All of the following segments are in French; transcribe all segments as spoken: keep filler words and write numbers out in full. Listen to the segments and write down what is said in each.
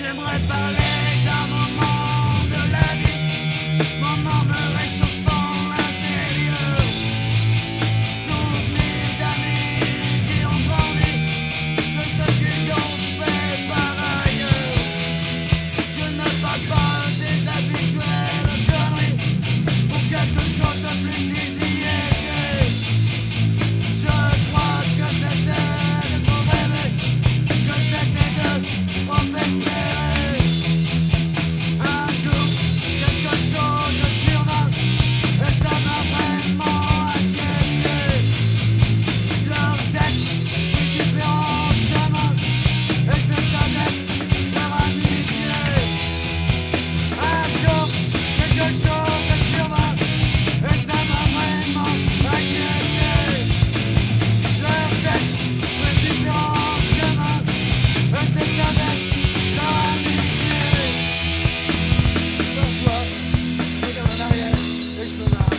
J'aimerais parler d'un moment de la vie, moment me réchauffant l'intérieur. Souvenirs d'amis qui ont grandi, de ce qu'ils ont fait par ailleurs. Je ne parle pas des habituelles conneries, pour quelque chose de plus easy et gai. Je crois que c'était de trop rêver, que c'était de trop espérer. Un jour, quelque chose survint, et ça m'a vraiment inquiété. Leur tête, les différents chemins, et c'est ça d'être leur amitié. Un jour, quelque chose survint, et ça m'a vraiment inquiété. Leur tête, les différents chemins, et c'est ça d'être leur amitié. Parfois, je regarde en arrière et je me marre.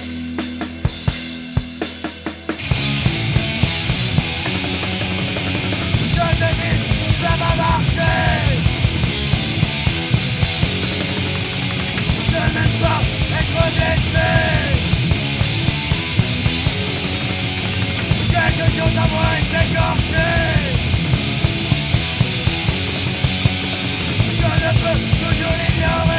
Je devine, ça va marcher. Je n'aime pas être blessé. Quelque chose à moi est écorché. Je ne peux toujours l'ignorer.